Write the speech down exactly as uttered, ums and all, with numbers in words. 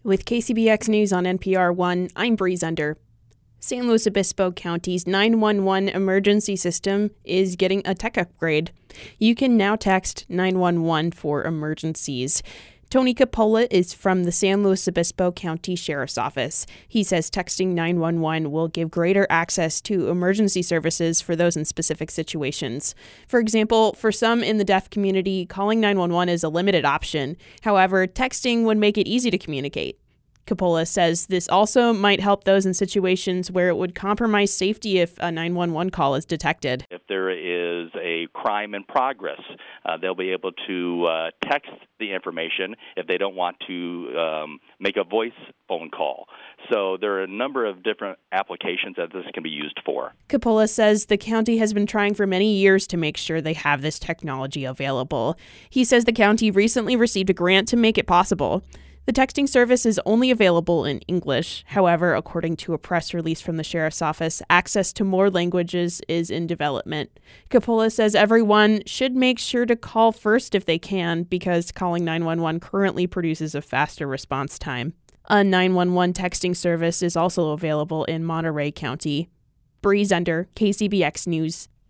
With K C B X News on N P R one, I'm Bree Zender. San Luis Obispo County's nine one one emergency system is getting a tech upgrade. You can now text nine one one for emergencies. Tony Capola is from the San Luis Obispo County Sheriff's Office. He says texting nine one one will give greater access to emergency services for those in specific situations. For example, for some in the deaf community, calling nine one one is a limited option. However, texting would make it easy to communicate. Capola says this also might help those in situations where it would compromise safety if a nine one one call is detected. If there is a crime in progress, uh, they'll be able to uh, text the information if they don't want to um, make a voice phone call. So there are a number of different applications that this can be used for. Capola says the county has been trying for many years to make sure they have this technology available. He says the county recently received a grant to make it possible. The texting service is only available in English. However, according to a press release from the Sheriff's Office, access to more languages is in development. Capola says everyone should make sure to call first if they can, because calling nine one one currently produces a faster response time. A nine one one texting service is also available in Monterey County. Bree Zender, K C B X News.